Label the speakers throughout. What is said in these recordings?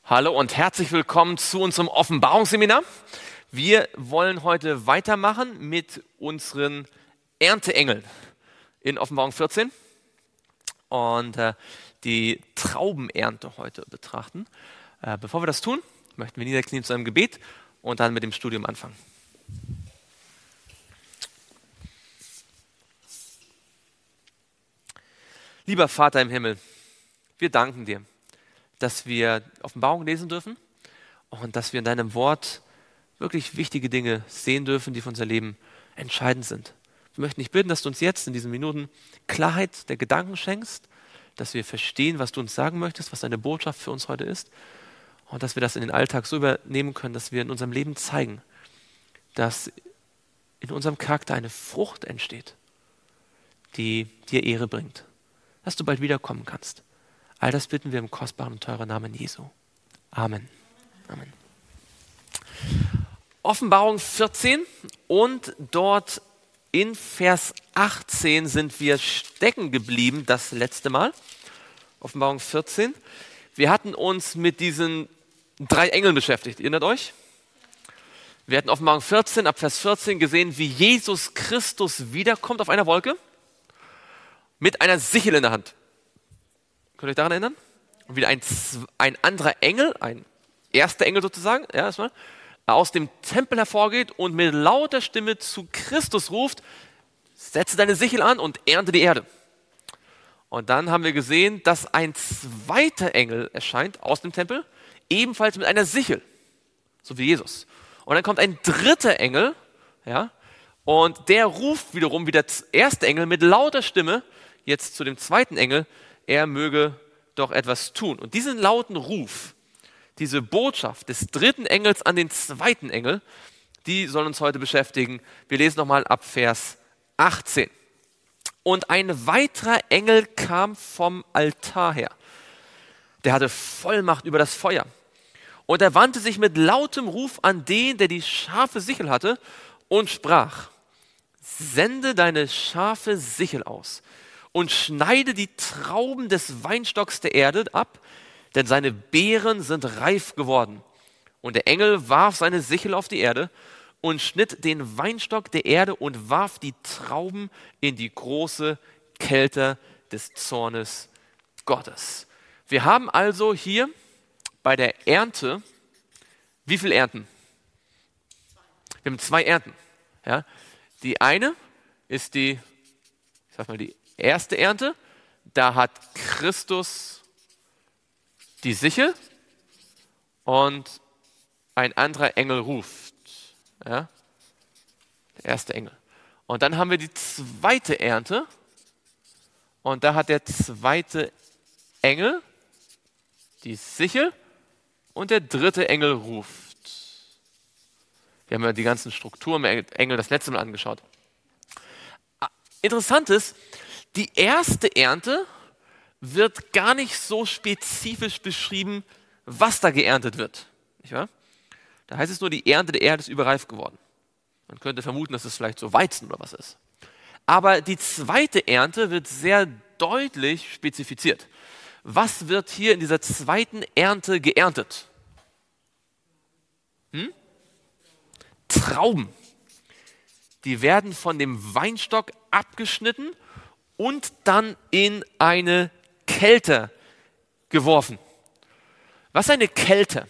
Speaker 1: Hallo und herzlich willkommen zu unserem Offenbarungsseminar. Wir wollen heute weitermachen mit unseren Ernteengeln in Offenbarung 14 und die Traubenernte heute betrachten. Bevor wir das tun, möchten wir niederknien zu einem Gebet und dann mit dem Studium anfangen. Lieber Vater im Himmel, wir danken dir, dass wir Offenbarung lesen dürfen und dass wir in deinem Wort wirklich wichtige Dinge sehen dürfen, die für unser Leben entscheidend sind. Wir möchten dich bitten, dass du uns jetzt in diesen Minuten Klarheit der Gedanken schenkst, dass wir verstehen, was du uns sagen möchtest, was deine Botschaft für uns heute ist und dass wir das in den Alltag so übernehmen können, dass wir in unserem Leben zeigen, dass in unserem Charakter eine Frucht entsteht, die dir Ehre bringt, dass du bald wiederkommen kannst. All das bitten wir im kostbaren und teuren Namen Jesu. Amen. Amen. Offenbarung 14 und dort in Vers 18 sind wir stecken geblieben das letzte Mal. Offenbarung 14. Wir hatten uns mit diesen 3 Engeln beschäftigt. Erinnert euch? Wir hatten Offenbarung 14 ab Vers 14 gesehen, wie Jesus Christus wiederkommt auf einer Wolke mit einer Sichel in der Hand. Könnt ihr euch daran erinnern? Und wieder ein anderer Engel, ein erster Engel sozusagen, erstmal, aus dem Tempel hervorgeht und mit lauter Stimme zu Christus ruft, setze deine Sichel an und ernte die Erde. Und dann haben wir gesehen, dass ein zweiter Engel erscheint aus dem Tempel, ebenfalls mit einer Sichel, so wie Jesus. Und dann kommt ein dritter Engel, ja, und der ruft wiederum wie der erste Engel mit lauter Stimme jetzt zu dem zweiten Engel, er möge doch etwas tun. Und diesen lauten Ruf, diese Botschaft des dritten Engels an den zweiten Engel, die soll uns heute beschäftigen. Wir lesen nochmal ab Vers 18. Und ein weiterer Engel kam vom Altar her. Der hatte Vollmacht über das Feuer. Und er wandte sich mit lautem Ruf an den, der die scharfe Sichel hatte, und sprach: Sende deine scharfe Sichel aus und schneide die Trauben des Weinstocks der Erde ab, denn seine Beeren sind reif geworden. Und der Engel warf seine Sichel auf die Erde und schnitt den Weinstock der Erde und warf die Trauben in die große Kälte des Zornes Gottes. Wir haben also hier bei der Ernte, wie viel Ernten? Wir haben 2 Ernten. Ja? Die eine ist die erste Ernte, da hat Christus die Sichel und ein anderer Engel ruft. Ja? Der erste Engel. Und dann haben wir die zweite Ernte und da hat der zweite Engel die Sichel und der dritte Engel ruft. Wir haben ja die ganzen Strukturen im Engel das letzte Mal angeschaut. Interessant ist, die erste Ernte wird gar nicht so spezifisch beschrieben, was da geerntet wird. Nicht wahr? Da heißt es nur, die Ernte der Erde ist überreif geworden. Man könnte vermuten, dass es vielleicht so Weizen oder was ist. Aber die zweite Ernte wird sehr deutlich spezifiziert. Was wird hier in dieser zweiten Ernte geerntet? Trauben. Die werden von dem Weinstock abgeschnitten und dann in eine Kälte geworfen. Was ist eine Kälte?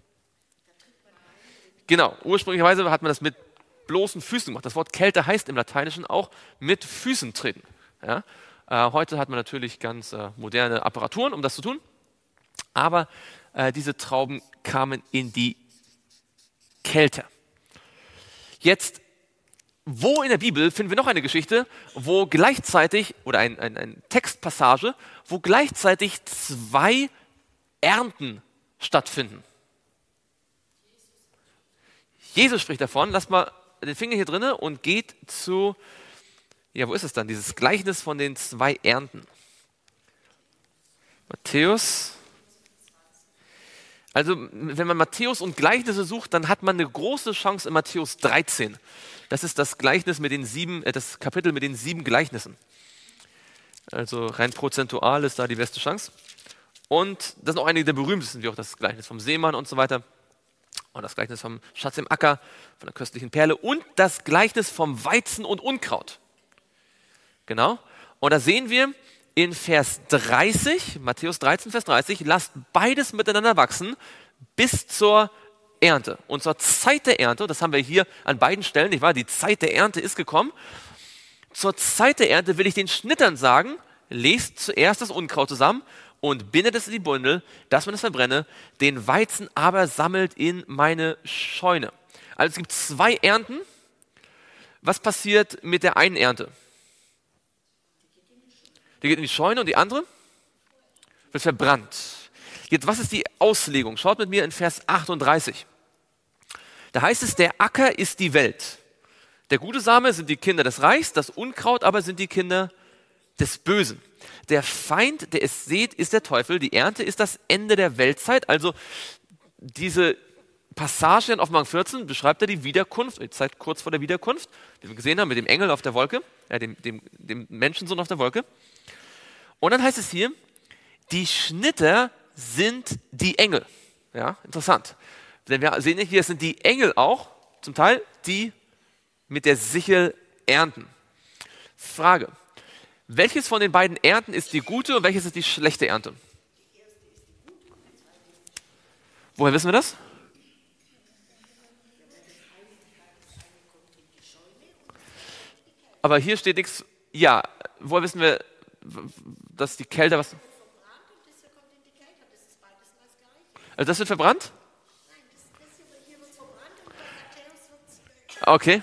Speaker 1: Genau, ursprünglicherweise hat man das mit bloßen Füßen gemacht. Das Wort Kälte heißt im Lateinischen auch mit Füßen treten. Ja? Heute hat man natürlich ganz moderne Apparaturen, um das zu tun. Aber diese Trauben kamen in die Kälte. Jetzt, wo in der Bibel finden wir noch eine Geschichte, wo gleichzeitig, oder eine Textpassage, wo gleichzeitig 2 Ernten stattfinden? Jesus spricht davon, lasst mal den Finger hier drinne und geht zu, ja, wo ist es dann, dieses Gleichnis von den 2 Ernten? Matthäus. Also, wenn man Matthäus und Gleichnisse sucht, dann hat man eine große Chance in Matthäus 13. Das ist das Gleichnis mit den 7, das Kapitel mit den 7 Gleichnissen. Also rein prozentual ist da die beste Chance. Und das sind auch einige der berühmtesten, wie auch das Gleichnis vom Seemann und so weiter. Und das Gleichnis vom Schatz im Acker, von der köstlichen Perle und das Gleichnis vom Weizen und Unkraut. Genau. Und da sehen wir in Vers 30, Matthäus 13, Vers 30, lasst beides miteinander wachsen bis zur Ernte. Und zur Zeit der Ernte, das haben wir hier an beiden Stellen, nicht wahr? Die Zeit der Ernte ist gekommen. Zur Zeit der Ernte will ich den Schnittern sagen, lest zuerst das Unkraut zusammen und bindet es in die Bündel, dass man es verbrenne, den Weizen aber sammelt in meine Scheune. Also es gibt 2 Ernten. Was passiert mit der einen Ernte? Die geht in die Scheune und die andere wird verbrannt. Jetzt, was ist die Auslegung? Schaut mit mir in Vers 38. Da heißt es, der Acker ist die Welt. Der gute Same sind die Kinder des Reichs, das Unkraut aber sind die Kinder des Bösen. Der Feind, der es sät, ist der Teufel. Die Ernte ist das Ende der Weltzeit. Also diese Passage in Offenbarung 14 beschreibt er die Wiederkunft, die Zeit kurz vor der Wiederkunft, die wir gesehen haben mit dem Engel auf der Wolke, dem Menschensohn auf der Wolke. Und dann heißt es hier, die Schnitter sind die Engel. Ja, interessant. Denn wir sehen hier, es sind die Engel auch, zum Teil, die mit der Sichel ernten. Frage, welches von den beiden Ernten ist die gute und welches ist die schlechte Ernte? Woher wissen wir das? Aber hier steht nichts, ja, woher wissen wir, dass die Kälte was... Also das wird verbrannt? Okay.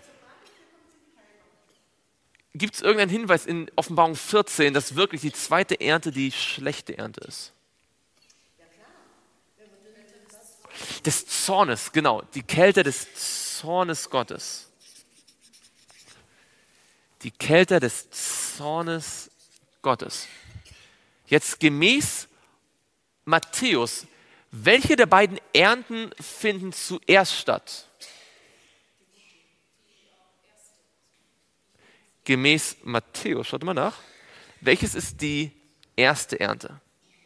Speaker 1: Gibt es irgendeinen Hinweis in Offenbarung 14, dass wirklich die zweite Ernte die schlechte Ernte ist? Des Zornes, genau. Die Kälte des Zornes Gottes. Die Kälte des Zornes Gottes. Jetzt gemäß Matthäus, welche der beiden Ernten finden zuerst statt? Gemäß Matthäus, schaut mal nach. Welches ist die erste Ernte?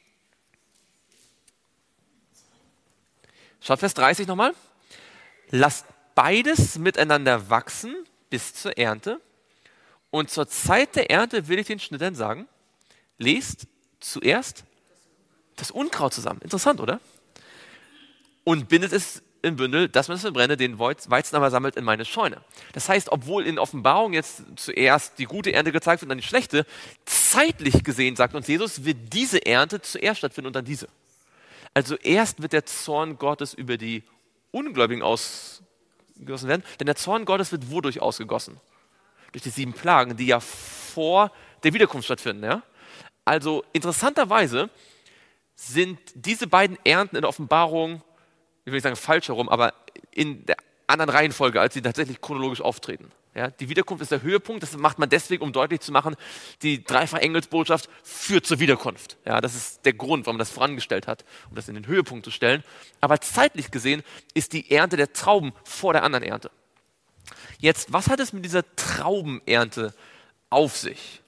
Speaker 1: Schaut Vers 30 nochmal. Lasst beides miteinander wachsen bis zur Ernte. Und zur Zeit der Ernte will ich den Schnittern sagen, lest zuerst das Unkraut zusammen. Interessant, oder? Und bindet es in Bündel, dass man es verbrenne, den Weizen aber sammelt in meine Scheune. Das heißt, obwohl in Offenbarung jetzt zuerst die gute Ernte gezeigt wird und dann die schlechte, zeitlich gesehen, sagt uns Jesus, wird diese Ernte zuerst stattfinden und dann diese. Also erst wird der Zorn Gottes über die Ungläubigen ausgegossen werden, denn der Zorn Gottes wird wodurch ausgegossen? Durch die 7 Plagen, die ja vor der Wiederkunft stattfinden. Ja? Also interessanterweise sind diese beiden Ernten in der Offenbarung, ich will nicht sagen falsch herum, aber in der anderen Reihenfolge, als sie tatsächlich chronologisch auftreten. Ja? Die Wiederkunft ist der Höhepunkt, das macht man deswegen, um deutlich zu machen, die dreifache Engelsbotschaft führt zur Wiederkunft. Ja? Das ist der Grund, warum man das vorangestellt hat, um das in den Höhepunkt zu stellen. Aber zeitlich gesehen ist die Ernte der Trauben vor der anderen Ernte. Jetzt, was hat es mit dieser Traubenernte auf sich?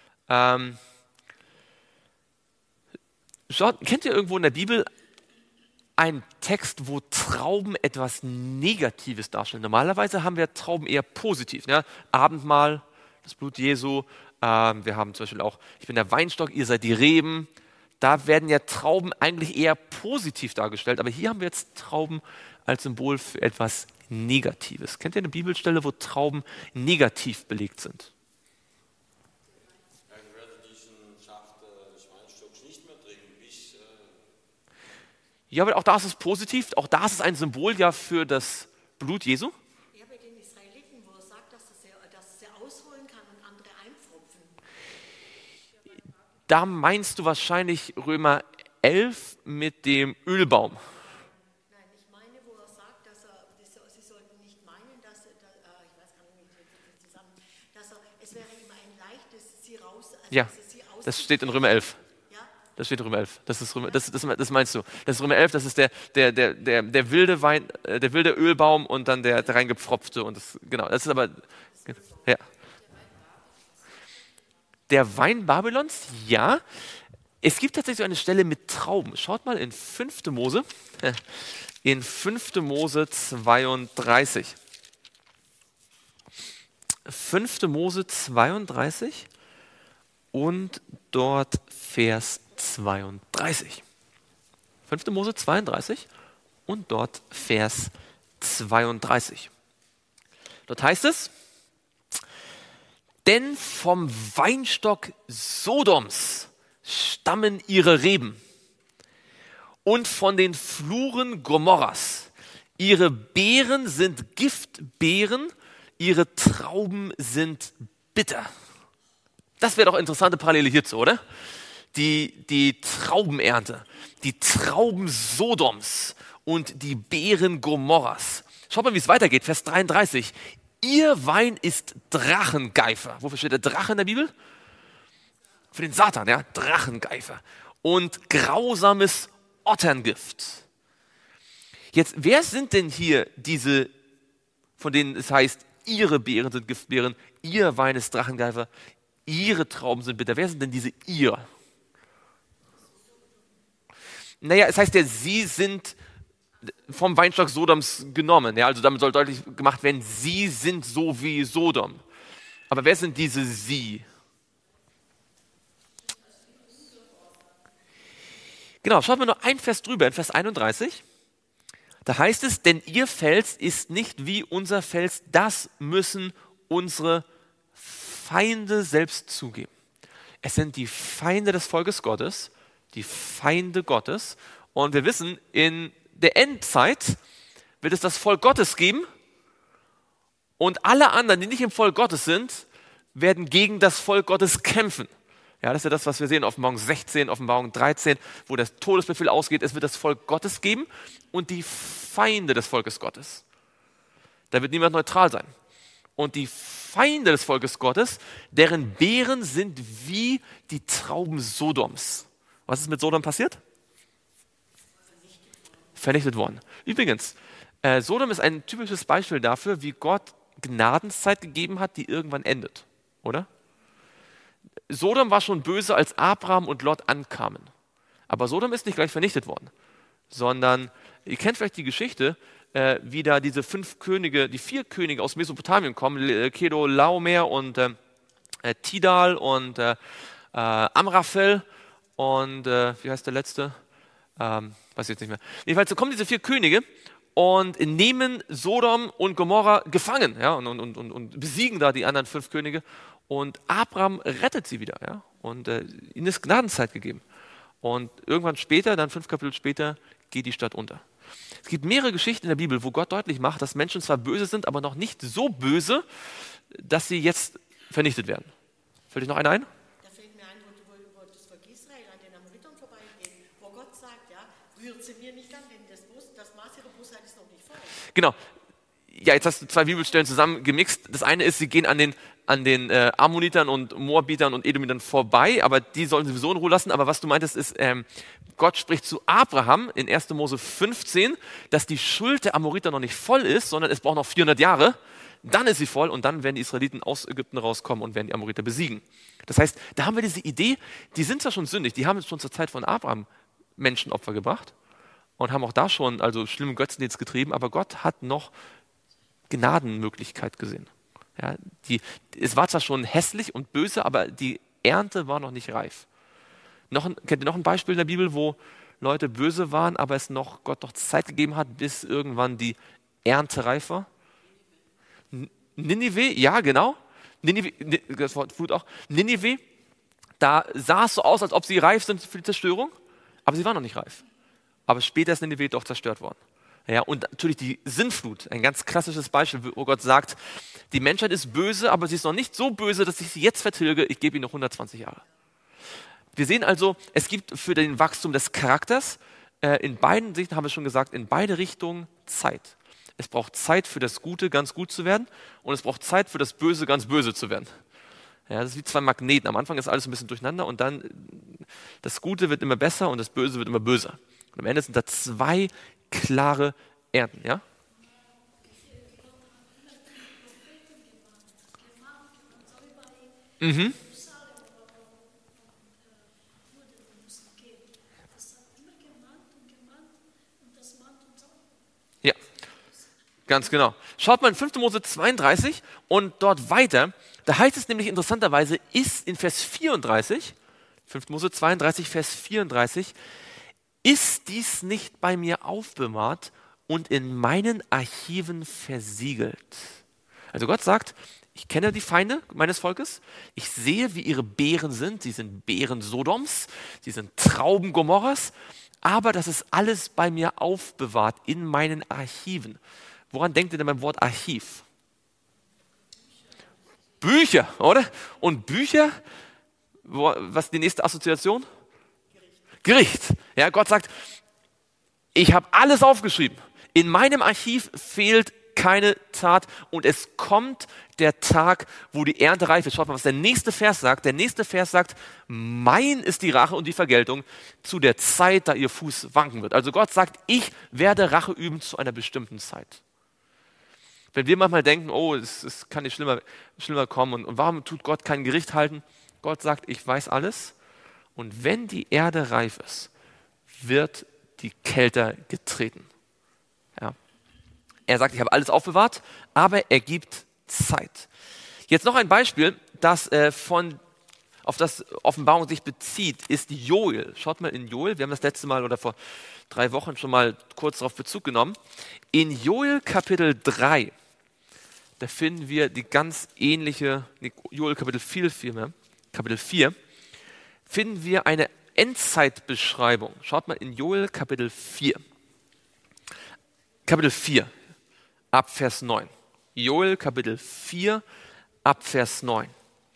Speaker 1: Schaut, kennt ihr irgendwo in der Bibel einen Text, wo Trauben etwas Negatives darstellen? Normalerweise haben wir Trauben eher positiv. Ja? Abendmahl, das Blut Jesu. Wir haben zum Beispiel auch, ich bin der Weinstock, ihr seid die Reben. Da werden ja Trauben eigentlich eher positiv dargestellt. Aber hier haben wir jetzt Trauben als Symbol für etwas Negatives. Kennt ihr eine Bibelstelle, wo Trauben negativ belegt sind?
Speaker 2: Ich werde diesen Schaft des Weinstocks nicht mehr trinken, bis...
Speaker 1: Ja, aber auch da ist es positiv. Auch da ist es ein Symbol ja für das Blut Jesu.
Speaker 3: Ja, bei den Israeliten, wo er sagt, dass er ausholen kann und andere einpfropfen.
Speaker 1: Da meinst du wahrscheinlich Römer 11 mit dem Ölbaum.
Speaker 3: Nein, ich meine, wo er sagt, sie sollten nicht meinen, ich weiß gar nicht, wie zusammen, es wäre immer ein leichtes, sie raus,
Speaker 1: Ja,
Speaker 3: dass sie aus.
Speaker 1: das steht in Römer 11.
Speaker 3: Ja,
Speaker 1: Das steht in Römer 11. Das meinst du. Das ist Römer 11, das ist der wilde Wein, der wilde Ölbaum und dann der reingepfropfte. Und das, genau, das ist aber... Ja. Der Wein Babylons, ja. Es gibt tatsächlich so eine Stelle mit Trauben. Schaut mal in 5. Mose, in 5. Mose 32. 5. Mose 32 und dort Vers 32. 5. Mose 32 und dort Vers 32. Dort heißt es, denn vom Weinstock Sodoms stammen ihre Reben und von den Fluren Gomorras. Ihre Beeren sind Giftbeeren, ihre Trauben sind bitter. Das wäre doch interessante Parallele hierzu, oder? Die Traubenernte, die Trauben Sodoms und die Beeren Gomorras. Schaut mal, wie es weitergeht. Vers 33. Ihr Wein ist Drachengeifer. Wofür steht der Drache in der Bibel? Für den Satan, ja, Drachengeifer. Und grausames Otterngift. Jetzt, wer sind denn hier diese, von denen es heißt, ihre Beeren sind Giftbeeren, ihr Wein ist Drachengeifer, ihre Trauben sind bitter. Wer sind denn diese ihr? Naja, es heißt ja, sie sind vom Weinstock Sodoms genommen. Ja, also damit soll deutlich gemacht werden, sie sind so wie Sodom. Aber wer sind diese sie? Genau, schaut mal nur ein Vers drüber, in Vers 31. Da heißt es, denn ihr Fels ist nicht wie unser Fels, das müssen unsere Feinde selbst zugeben. Es sind die Feinde des Volkes Gottes, die Feinde Gottes. Und wir wissen, in der Endzeit wird es das Volk Gottes geben und alle anderen, die nicht im Volk Gottes sind, werden gegen das Volk Gottes kämpfen. Ja, das ist ja das, was wir sehen, Offenbarung 16, Offenbarung 13, wo der Todesbefehl ausgeht. Es wird das Volk Gottes geben und die Feinde des Volkes Gottes. Da wird niemand neutral sein. Und die Feinde des Volkes Gottes, deren Beeren sind wie die Trauben Sodoms. Was ist mit Sodom passiert? Vernichtet worden. Übrigens, Sodom ist ein typisches Beispiel dafür, wie Gott Gnadenszeit gegeben hat, die irgendwann endet. Oder? Sodom war schon böse, als Abraham und Lot ankamen. Aber Sodom ist nicht gleich vernichtet worden, sondern, ihr kennt vielleicht die Geschichte, wie da diese 5 Könige, die 4 Könige aus Mesopotamien kommen, Kedorlaomer und Tidal und Amraphel und wie heißt der letzte? Weiß ich jetzt nicht mehr. Jedenfalls so kommen diese 4 Könige und nehmen Sodom und Gomorra gefangen, ja, und besiegen da die anderen 5 Könige. Und Abraham rettet sie wieder, ja, und ihnen ist Gnadenzeit gegeben. Und irgendwann später, dann 5 Kapitel später, geht die Stadt unter. Es gibt mehrere Geschichten in der Bibel, wo Gott deutlich macht, dass Menschen zwar böse sind, aber noch nicht so böse, dass sie jetzt vernichtet werden. Fällt euch noch einer ein?
Speaker 3: Da fällt mir ein, wo das Volk Israel an den Amoritern vorbeigeht, wo Gott sagt, ja, rührt sie mir nicht an, denn das Maß ihrer Bosheit ist noch nicht voll.
Speaker 1: Genau. Ja, jetzt hast du 2 Bibelstellen zusammen gemixt. Das eine ist, sie gehen an den Ammonitern und Moabitern und Edomitern vorbei, aber die sollen sie sowieso in Ruhe lassen. Aber was du meintest ist, Gott spricht zu Abraham in 1. Mose 15, dass die Schuld der Amoriter noch nicht voll ist, sondern es braucht noch 400 Jahre. Dann ist sie voll und dann werden die Israeliten aus Ägypten rauskommen und werden die Amoriter besiegen. Das heißt, da haben wir diese Idee, die sind zwar schon sündig, die haben schon zur Zeit von Abraham Menschenopfer gebracht und haben auch da schon also schlimmen Götzendienst getrieben, aber Gott hat noch Gnadenmöglichkeit gesehen. Ja, es war zwar schon hässlich und böse, aber die Ernte war noch nicht reif. Kennt ihr noch ein Beispiel in der Bibel, wo Leute böse waren, aber es Gott noch Zeit gegeben hat, bis irgendwann die Ernte reif war? Ninive, ja genau. Das Wort Flut auch. Ninive, da sah es so aus, als ob sie reif sind für die Zerstörung, aber sie waren noch nicht reif. Aber später ist Ninive doch zerstört worden. Ja, und natürlich die Sintflut, ein ganz klassisches Beispiel, wo Gott sagt, die Menschheit ist böse, aber sie ist noch nicht so böse, dass ich sie jetzt vertilge, ich gebe ihnen noch 120 Jahre. Wir sehen also, es gibt für den Wachstum des Charakters in beiden Sichten, haben wir schon gesagt, in beide Richtungen Zeit. Es braucht Zeit für das Gute, ganz gut zu werden und es braucht Zeit für das Böse, ganz böse zu werden. Ja, das ist wie 2 Magneten. Am Anfang ist alles ein bisschen durcheinander und dann das Gute wird immer besser und das Böse wird immer böser. Und am Ende sind da 2 klare Ernten, ja? Mhm. Ganz genau. Schaut mal in 5. Mose 32 und dort weiter. Da heißt es nämlich interessanterweise, ist in Vers 34, 5. Mose 32, Vers 34, ist dies nicht bei mir aufbewahrt und in meinen Archiven versiegelt? Also Gott sagt, ich kenne die Feinde meines Volkes, ich sehe, wie ihre Beeren sind, sie sind Beeren Sodoms, sie sind Trauben Gomorras, aber das ist alles bei mir aufbewahrt in meinen Archiven. Woran denkt ihr denn beim Wort Archiv? Bücher, oder? Und Bücher, was ist die nächste Assoziation? Gericht. Ja, Gott sagt, ich habe alles aufgeschrieben. In meinem Archiv fehlt keine Tat und es kommt der Tag, wo die Ernte reif ist. Schaut mal, was der nächste Vers sagt. Der nächste Vers sagt, mein ist die Rache und die Vergeltung zu der Zeit, da ihr Fuß wanken wird. Also Gott sagt, ich werde Rache üben zu einer bestimmten Zeit. Wenn wir manchmal denken, oh, es kann nicht schlimmer kommen und warum tut Gott kein Gericht halten? Gott sagt, ich weiß alles und wenn die Erde reif ist, wird die Kelter getreten. Ja. Er sagt, ich habe alles aufbewahrt, aber er gibt Zeit. Jetzt noch ein Beispiel, das auf das Offenbarung sich bezieht, ist Joel. Schaut mal in Joel, wir haben das letzte Mal oder vor 3 Wochen schon mal kurz darauf Bezug genommen. In Joel Kapitel 3, da finden wir die ganz ähnliche, Joel Kapitel 4 vielmehr, Kapitel 4, finden wir eine Endzeitbeschreibung. Schaut mal in Joel Kapitel 4. Kapitel 4, ab Vers 9. Joel Kapitel 4, ab Vers 9.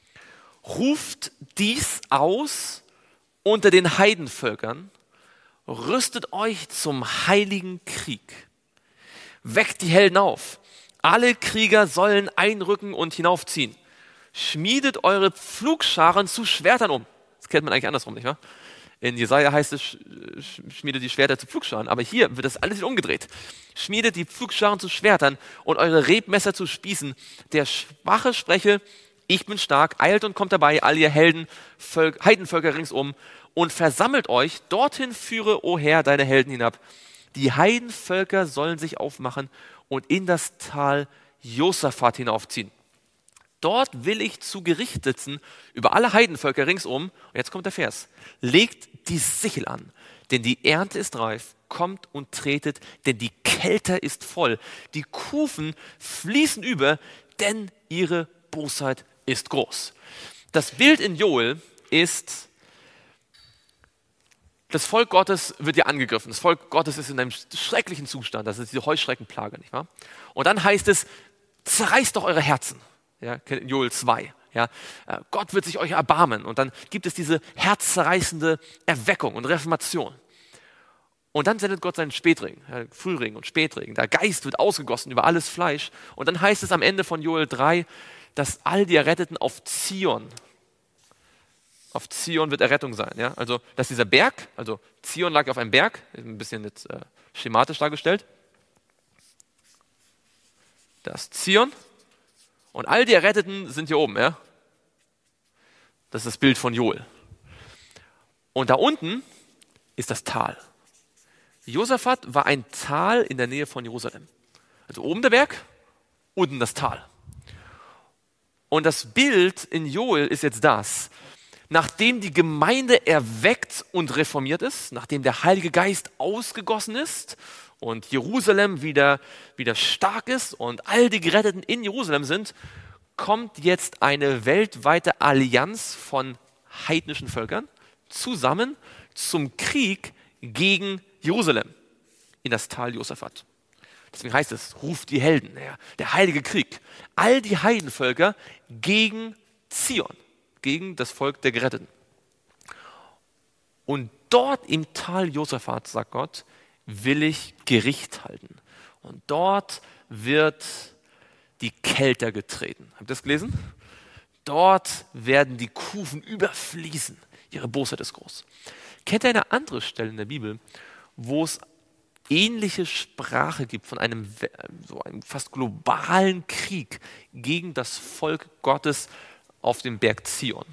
Speaker 1: Ruft dies aus unter den Heidenvölkern, rüstet euch zum heiligen Krieg. Weckt die Helden auf. Alle Krieger sollen einrücken und hinaufziehen. Schmiedet eure Pflugscharen zu Schwertern um. Das kennt man eigentlich andersrum, nicht wahr? In Jesaja heißt es, schmiedet die Schwerter zu Pflugscharen. Aber hier wird das alles wieder umgedreht. Schmiedet die Pflugscharen zu Schwertern und eure Rebmesser zu Spießen. Der Schwache spreche, ich bin stark, eilt und kommt dabei, all ihr Heidenvölker ringsum, und versammelt euch, dorthin führe, o Herr, deine Helden hinab. Die Heidenvölker sollen sich aufmachen und in das Tal Josaphat hinaufziehen. Dort will ich zu Gericht sitzen über alle Heidenvölker ringsum. Und jetzt kommt der Vers. Legt die Sichel an, denn die Ernte ist reif. Kommt und tretet, denn die Kelter ist voll. Die Kufen fließen über, denn ihre Bosheit ist groß. Das Bild in Joel ist, das Volk Gottes wird ja angegriffen. Das Volk Gottes ist in einem schrecklichen Zustand. Das ist diese Heuschreckenplage, nicht wahr? Und dann heißt es, zerreißt doch eure Herzen. Ja, in Joel 2. Ja, Gott wird sich euch erbarmen. Und dann gibt es diese herzzerreißende Erweckung und Reformation. Und dann sendet Gott seinen Spätregen, Frühregen und Spätregen. Der Geist wird ausgegossen über alles Fleisch. Und dann heißt es am Ende von Joel 3, dass all die Erretteten auf Zion wird Errettung sein. Ja? Also, dass dieser Berg, also Zion lag auf einem Berg, ein bisschen jetzt schematisch dargestellt. Das Zion und all die Erretteten sind hier oben. Ja? Das ist das Bild von Joel. Und da unten ist das Tal. Josaphat war ein Tal in der Nähe von Jerusalem. Also oben der Berg, unten das Tal. Und das Bild in Joel ist jetzt das: Nachdem die Gemeinde erweckt und reformiert ist, nachdem der Heilige Geist ausgegossen ist und Jerusalem wieder stark ist und all die Geretteten in Jerusalem sind, kommt jetzt eine weltweite Allianz von heidnischen Völkern zusammen zum Krieg gegen Jerusalem in das Tal Josaphat. Deswegen heißt es, ruft die Helden, der heilige Krieg. All die Heidenvölker gegen Zion, gegen das Volk der Geretteten. Und dort im Tal Josaphat, sagt Gott, will ich Gericht halten. Und dort wird die Kelter getreten. Habt ihr das gelesen? Dort werden die Kufen überfließen. Ihre Bosheit ist groß. Kennt ihr eine andere Stelle in der Bibel, wo es ähnliche Sprache gibt von einem fast globalen Krieg gegen das Volk Gottes auf dem Berg Zion?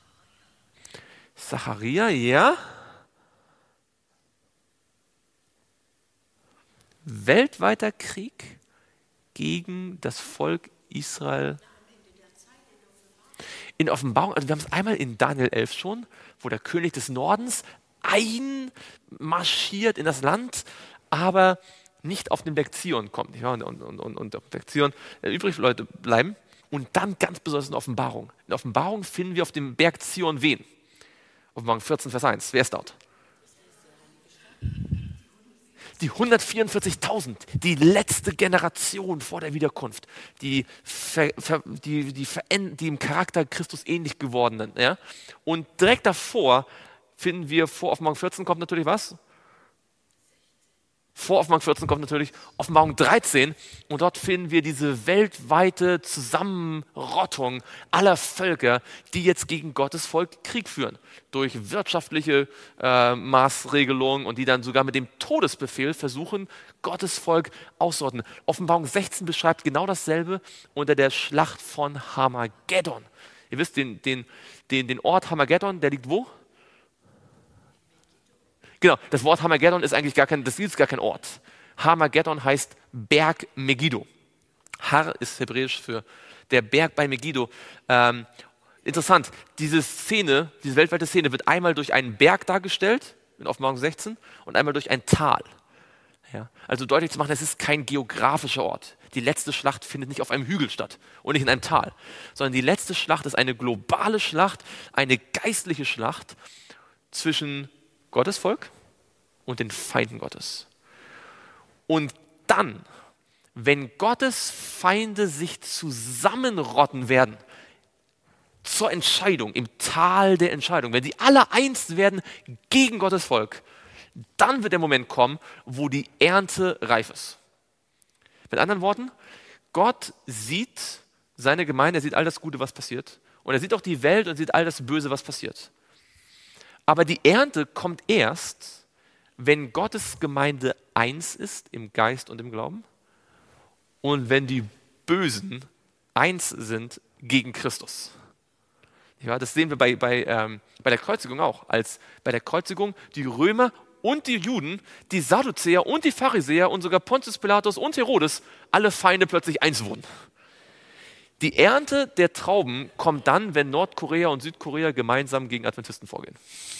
Speaker 1: Sacharja, ja. weltweiter Krieg gegen das Volk Israel. In Offenbarung, also wir haben es einmal in Daniel 11 schon, wo der König des Nordens einmarschiert in das Land, aber nicht auf den Berg Zion kommt. Ja, und auf dem Berg Zion übrig Leute bleiben. Und dann ganz besonders in Offenbarung. In Offenbarung finden wir auf dem Berg Zion wen? Offenbarung 14, Vers 1. Wer ist dort? Die 144.000, die letzte Generation vor der Wiederkunft, die im Charakter Christus ähnlich gewordenen. Ja? Und direkt davor finden wir, vor Offenbarung 14 kommt natürlich was? Vor Offenbarung 14 kommt natürlich Offenbarung 13 und dort finden wir diese weltweite Zusammenrottung aller Völker, die jetzt gegen Gottes Volk Krieg führen. Durch wirtschaftliche Maßregelungen und die dann sogar mit dem Todesbefehl versuchen, Gottes Volk auszurotten. Offenbarung 16 beschreibt genau dasselbe unter der Schlacht von Harmageddon. Ihr wisst, den Ort Harmageddon, der liegt wo? Genau, das Wort Harmageddon ist eigentlich gar kein Ort. Harmageddon heißt Berg Megiddo. Har ist hebräisch für der Berg bei Megiddo. Interessant, diese weltweite Szene wird einmal durch einen Berg dargestellt, in Offenbarung 16, und einmal durch ein Tal. Ja, also deutlich zu machen, es ist kein geografischer Ort. Die letzte Schlacht findet nicht auf einem Hügel statt und nicht in einem Tal, sondern die letzte Schlacht ist eine globale Schlacht, eine geistliche Schlacht zwischen Gottes Volk und den Feinden Gottes. Und dann, wenn Gottes Feinde sich zusammenrotten werden, zur Entscheidung, im Tal der Entscheidung, wenn sie alle eins werden gegen Gottes Volk, dann wird der Moment kommen, wo die Ernte reif ist. Mit anderen Worten, Gott sieht seine Gemeinde, er sieht all das Gute, was passiert, und er sieht auch die Welt und sieht all das Böse, was passiert. Aber die Ernte kommt erst, wenn Gottes Gemeinde eins ist im Geist und im Glauben und wenn die Bösen eins sind gegen Christus. Ja, das sehen wir bei der Kreuzigung auch. Als bei der Kreuzigung die Römer und die Juden, die Sadduzäer und die Pharisäer und sogar Pontius Pilatus und Herodes, alle Feinde plötzlich eins wurden. Die Ernte der Trauben kommt dann, wenn Nordkorea und Südkorea gemeinsam gegen Adventisten vorgehen.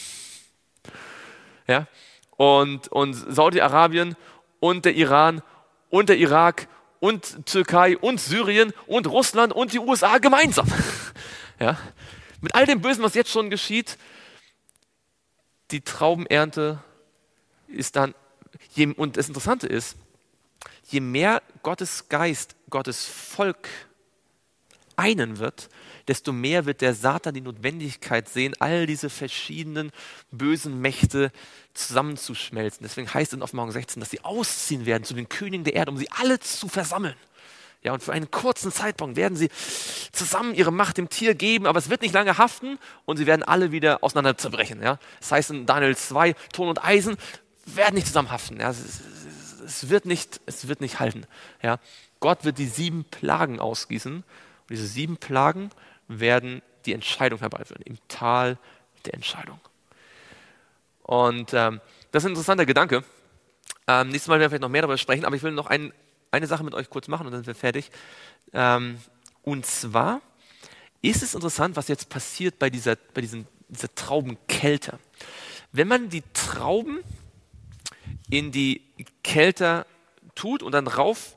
Speaker 1: Ja? Und Saudi-Arabien und der Iran und der Irak und Türkei und Syrien und Russland und die USA gemeinsam. Ja? Mit all dem Bösen, was jetzt schon geschieht, die Traubenernte ist dann, und das Interessante ist, je mehr Gottes Geist, Gottes Volk einen wird, desto mehr wird der Satan die Notwendigkeit sehen, all diese verschiedenen bösen Mächte zusammenzuschmelzen. Deswegen heißt es in Offenbarung 16, dass sie ausziehen werden zu den Königen der Erde, um sie alle zu versammeln. Ja, und für einen kurzen Zeitpunkt werden sie zusammen ihre Macht dem Tier geben, aber es wird nicht lange haften und sie werden alle wieder auseinander zerbrechen. Ja. Das heißt in Daniel 2, Ton und Eisen werden nicht zusammenhaften. Ja. Es wird nicht halten. Ja. Gott wird die 7 Plagen ausgießen und diese 7 Plagen werden die Entscheidung herbeiführen, im Tal der Entscheidung. Und das ist ein interessanter Gedanke. Nächstes Mal werden wir vielleicht noch mehr darüber sprechen, aber ich will noch eine Sache mit euch kurz machen und dann sind wir fertig. Und zwar ist es interessant, was jetzt passiert bei dieser Traubenkälte. Wenn man die Trauben in die Kälte tut und dann rauf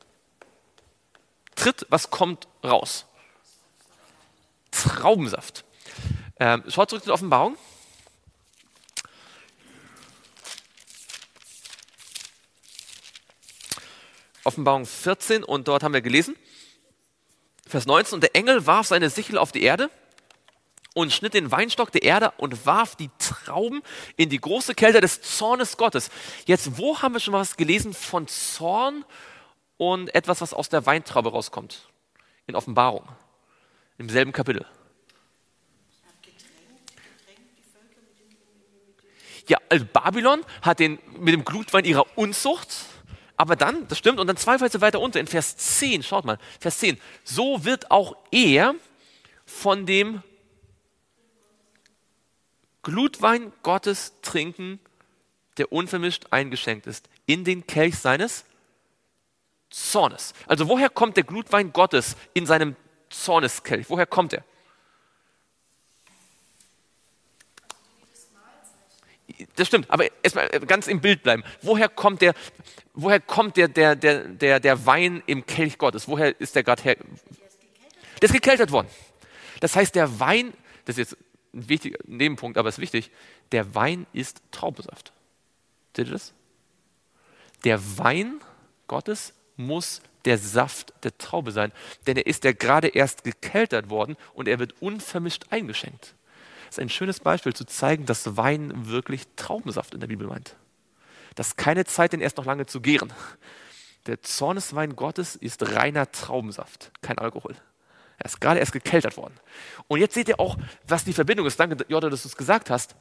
Speaker 1: tritt, was kommt raus? Traubensaft. Schaut zurück zur Offenbarung. Offenbarung 14 und dort haben wir gelesen, Vers 19, und der Engel warf seine Sichel auf die Erde und schnitt den Weinstock der Erde und warf die Trauben in die große Kälte des Zornes Gottes. Jetzt, wo haben wir schon was gelesen von Zorn und etwas, was aus der Weintraube rauskommt? In Offenbarung, im selben Kapitel. Ja, also Babylon hat mit dem Glutwein ihrer Unzucht, aber dann, das stimmt, und dann 2 Verse weiter unter, in Vers 10, schaut mal, Vers 10, so wird auch er von dem Glutwein Gottes trinken, der unvermischt eingeschenkt ist, in den Kelch seines Zornes. Also woher kommt der Glutwein Gottes in seinem Zorneskelch? Woher kommt er? Das stimmt, aber erstmal ganz im Bild bleiben. Woher kommt der Wein im Kelch Gottes? Woher ist der gerade her? Der ist gekeltert worden. Das heißt, der Wein, das ist jetzt ein wichtiger Nebenpunkt, aber es ist wichtig, der Wein ist Traubensaft. Seht ihr das? Der Wein Gottes muss der Saft der Traube sein, denn er ist ja gerade erst gekeltert worden und er wird unvermischt eingeschenkt. Das ist ein schönes Beispiel, zu zeigen, dass Wein wirklich Traubensaft in der Bibel meint. Das ist keine Zeit, den erst noch lange zu gären. Der Zorneswein Gottes ist reiner Traubensaft, kein Alkohol. Er ist gerade erst gekeltert worden. Und jetzt seht ihr auch, was die Verbindung ist. Danke, Jutta, dass du es gesagt hast.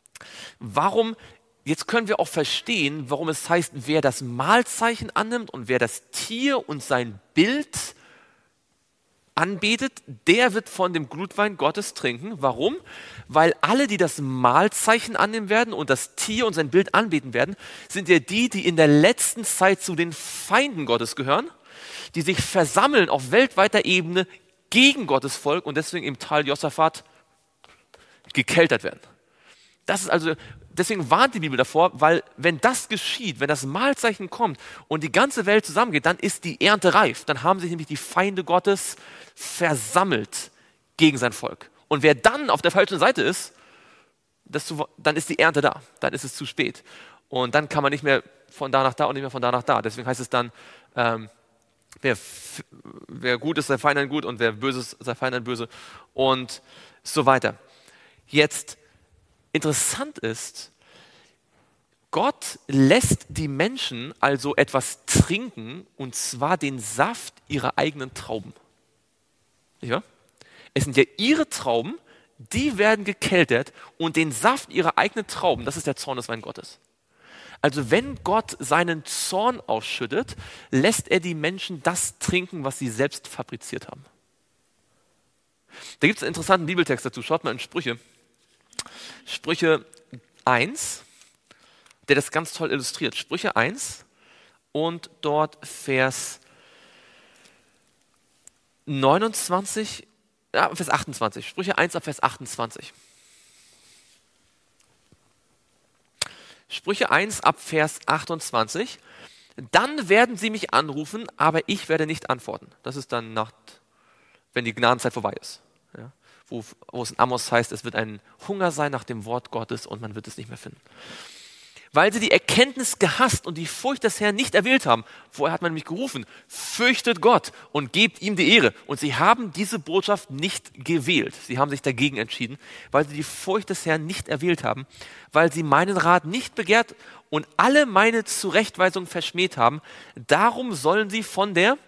Speaker 1: Jetzt können wir auch verstehen, warum es heißt, wer das Mahlzeichen annimmt und wer das Tier und sein Bild anbetet, der wird von dem Glutwein Gottes trinken. Warum? Weil alle, die das Mahlzeichen annehmen werden und das Tier und sein Bild anbeten werden, sind ja die in der letzten Zeit zu den Feinden Gottes gehören, die sich versammeln auf weltweiter Ebene gegen Gottes Volk und deswegen im Tal Josaphat gekeltert werden. Das ist also, deswegen warnt die Bibel davor, weil wenn das geschieht, wenn das Mahlzeichen kommt und die ganze Welt zusammengeht, dann ist die Ernte reif. Dann haben sich nämlich die Feinde Gottes versammelt gegen sein Volk. Und wer dann auf der falschen Seite ist, dann ist die Ernte da. Dann ist es zu spät. Und dann kann man nicht mehr von da nach da und nicht mehr von da nach da. Deswegen heißt es dann, wer gut ist, sei Feind gut und wer böse ist, sei Feind böse und so weiter. Jetzt interessant ist, Gott lässt die Menschen also etwas trinken, und zwar den Saft ihrer eigenen Trauben. Nicht wahr? Es sind ja ihre Trauben, die werden gekeltert und den Saft ihrer eigenen Trauben, das ist der Zorneswein Gottes. Also wenn Gott seinen Zorn ausschüttet, lässt er die Menschen das trinken, was sie selbst fabriziert haben. Da gibt es einen interessanten Bibeltext dazu. Schaut mal in Sprüche 1, der das ganz toll illustriert. Sprüche 1 und dort Vers 29, Vers 28. Sprüche 1 ab Vers 28. Sprüche 1 ab Vers 28. Dann werden sie mich anrufen, aber ich werde nicht antworten. Das ist dann wenn die Gnadenzeit vorbei ist. Ja, wo es in Amos heißt, es wird ein Hunger sein nach dem Wort Gottes und man wird es nicht mehr finden. Weil sie die Erkenntnis gehasst und die Furcht des Herrn nicht erwählt haben. Vorher hat man nämlich gerufen, fürchtet Gott und gebt ihm die Ehre. Und sie haben diese Botschaft nicht gewählt. Sie haben sich dagegen entschieden, weil sie die Furcht des Herrn nicht erwählt haben, weil sie meinen Rat nicht begehrt und alle meine Zurechtweisung verschmäht haben. Darum sollen sie von der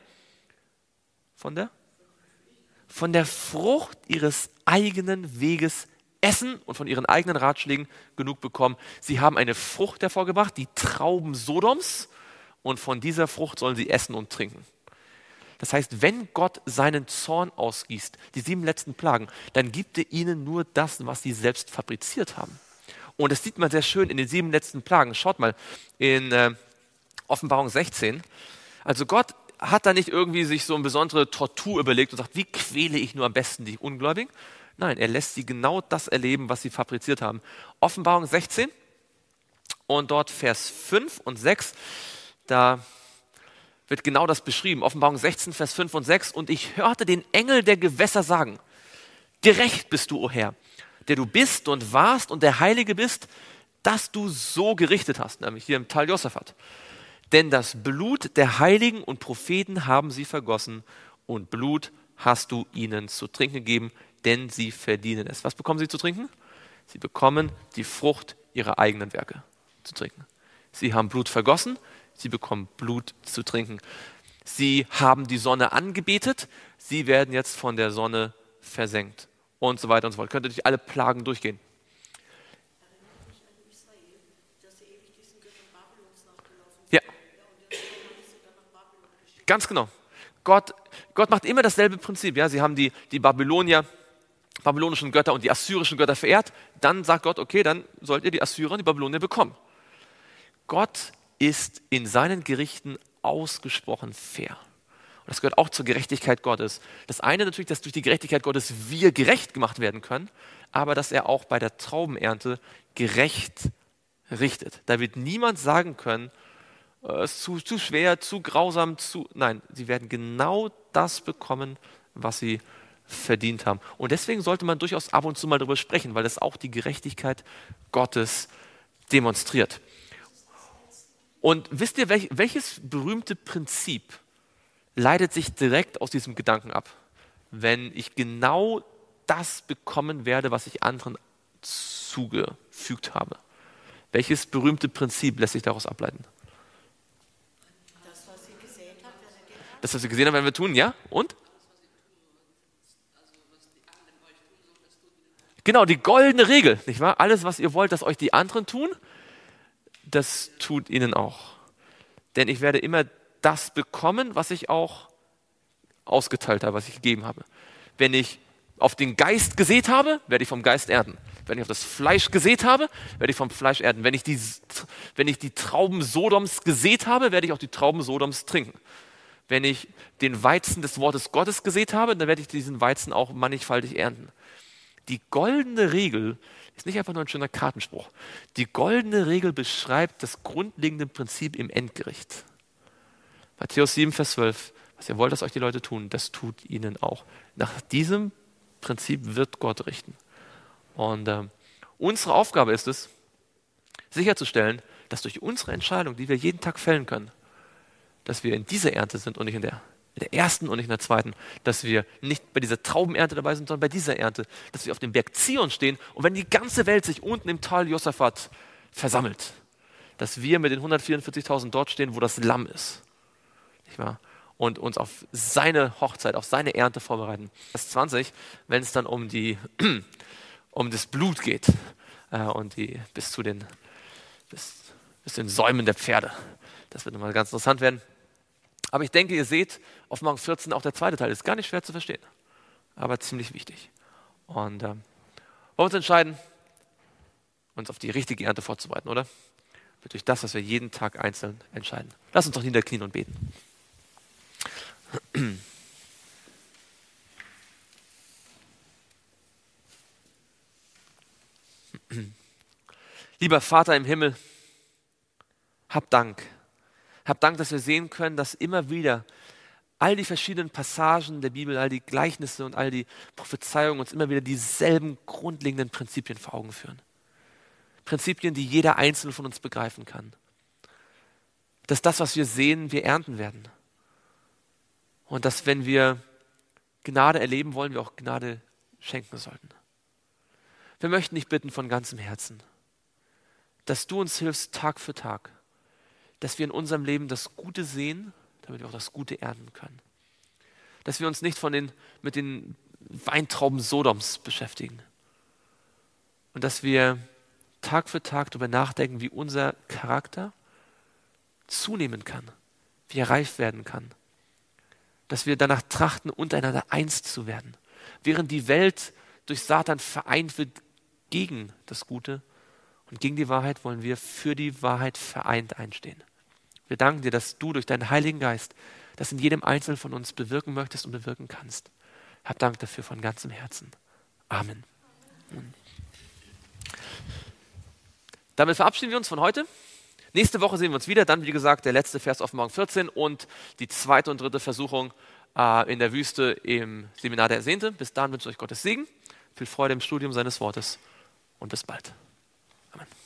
Speaker 1: Frucht ihres eigenen Weges essen und von ihren eigenen Ratschlägen genug bekommen. Sie haben eine Frucht hervorgebracht, die Trauben Sodoms, und von dieser Frucht sollen sie essen und trinken. Das heißt, wenn Gott seinen Zorn ausgießt, die 7 letzten Plagen, dann gibt er ihnen nur das, was sie selbst fabriziert haben. Und das sieht man sehr schön in den 7 letzten Plagen. Schaut mal in Offenbarung 16. Also Gott hat da nicht irgendwie sich so eine besondere Tortur überlegt und sagt, wie quäle ich nur am besten die Ungläubigen? Nein, er lässt sie genau das erleben, was sie fabriziert haben. Offenbarung 16 und dort Vers 5 und 6, da wird genau das beschrieben. Offenbarung 16, Vers 5 und 6. Und ich hörte den Engel der Gewässer sagen, gerecht bist du, o Herr, der du bist und warst und der Heilige bist, dass du so gerichtet hast, nämlich hier im Tal Josaphat. Denn das Blut der Heiligen und Propheten haben sie vergossen und Blut hast du ihnen zu trinken gegeben, denn sie verdienen es. Was bekommen sie zu trinken? Sie bekommen die Frucht ihrer eigenen Werke zu trinken. Sie haben Blut vergossen, sie bekommen Blut zu trinken. Sie haben die Sonne angebetet, sie werden jetzt von der Sonne versenkt und so weiter und so fort. Könnt ihr durch alle Plagen durchgehen.
Speaker 3: Erinnert mich an Israel, dass sie ewig diesen Göttern Babylons nachgelaufen sind.
Speaker 1: Ja.
Speaker 3: Und der Sohn hat sie dann nach Babylon geschickt.
Speaker 1: Ganz genau. Gott macht immer dasselbe Prinzip. Ja? Sie haben die babylonischen Götter und die assyrischen Götter verehrt. Dann sagt Gott, okay, dann sollt ihr die Assyrer und die Babylonier bekommen. Gott ist in seinen Gerichten ausgesprochen fair. Und das gehört auch zur Gerechtigkeit Gottes. Das eine natürlich, dass durch die Gerechtigkeit Gottes wir gerecht gemacht werden können, aber dass er auch bei der Traubenernte gerecht richtet. Da wird niemand sagen können, es ist zu schwer, zu grausam, Nein, sie werden genau das bekommen, was sie verdient haben. Und deswegen sollte man durchaus ab und zu mal darüber sprechen, weil das auch die Gerechtigkeit Gottes demonstriert. Und wisst ihr, welches berühmte Prinzip leitet sich direkt aus diesem Gedanken ab? Wenn ich genau das bekommen werde, was ich anderen zugefügt habe. Welches berühmte Prinzip lässt sich daraus ableiten?
Speaker 3: Das, was sie gesehen hat, werden wir getan.
Speaker 1: Das, was wir gesehen haben, werden wir tun, ja? Und? Genau, die goldene Regel, nicht wahr? Alles, was ihr wollt, dass euch die anderen tun, das tut ihnen auch. Denn ich werde immer das bekommen, was ich auch ausgeteilt habe, was ich gegeben habe. Wenn ich auf den Geist gesät habe, werde ich vom Geist ernten. Wenn ich auf das Fleisch gesät habe, werde ich vom Fleisch ernten. Wenn ich die Trauben Sodoms gesät habe, werde ich auch die Trauben Sodoms trinken. Wenn ich den Weizen des Wortes Gottes gesät habe, dann werde ich diesen Weizen auch mannigfaltig ernten. Die goldene Regel ist nicht einfach nur ein schöner Kartenspruch. Die goldene Regel beschreibt das grundlegende Prinzip im Endgericht. Matthäus 7, Vers 12. Was ihr wollt, dass euch die Leute tun, das tut ihnen auch. Nach diesem Prinzip wird Gott richten. Und unsere Aufgabe ist es, sicherzustellen, dass durch unsere Entscheidung, die wir jeden Tag fällen können, dass wir in dieser Ernte sind und nicht in der ersten und nicht in der zweiten, dass wir nicht bei dieser Traubenernte dabei sind, sondern bei dieser Ernte, dass wir auf dem Berg Zion stehen und wenn die ganze Welt sich unten im Tal Josaphat versammelt, dass wir mit den 144.000 dort stehen, wo das Lamm ist. Nicht wahr? Und uns auf seine Hochzeit, auf seine Ernte vorbereiten. Vers 20, wenn es dann um das Blut geht und bis zu den Säumen der Pferde. Das wird nochmal ganz interessant werden. Aber ich denke, ihr seht, Offenbarung 14, auch der zweite Teil ist gar nicht schwer zu verstehen, aber ziemlich wichtig. Und wollen wir uns entscheiden, uns auf die richtige Ernte vorzubereiten, oder? Durch das, was wir jeden Tag einzeln entscheiden. Lass uns doch niederknien und beten. Lieber Vater im Himmel, hab Dank. Hab Dank, dass wir sehen können, dass immer wieder all die verschiedenen Passagen der Bibel, all die Gleichnisse und all die Prophezeiungen uns immer wieder dieselben grundlegenden Prinzipien vor Augen führen. Prinzipien, die jeder Einzelne von uns begreifen kann. Dass das, was wir sehen, wir ernten werden. Und dass, wenn wir Gnade erleben wollen, wir auch Gnade schenken sollten. Wir möchten dich bitten von ganzem Herzen, dass du uns hilfst Tag für Tag, dass wir in unserem Leben das Gute sehen, damit wir auch das Gute ernten können. Dass wir uns nicht mit den Weintrauben Sodoms beschäftigen. Und dass wir Tag für Tag darüber nachdenken, wie unser Charakter zunehmen kann, wie er reif werden kann. Dass wir danach trachten, untereinander eins zu werden. Während die Welt durch Satan vereint wird gegen das Gute und gegen die Wahrheit, wollen wir für die Wahrheit vereint einstehen. Wir danken dir, dass du durch deinen Heiligen Geist das in jedem Einzelnen von uns bewirken möchtest und bewirken kannst. Hab Dank dafür von ganzem Herzen. Amen. Damit verabschieden wir uns von heute. Nächste Woche sehen wir uns wieder. Dann, wie gesagt, der letzte Vers Offenbarung 14 und die zweite und dritte Versuchung in der Wüste im Seminar der Ersehnte. Bis dahin wünsche ich euch Gottes Segen, viel Freude im Studium seines Wortes und bis bald. Amen.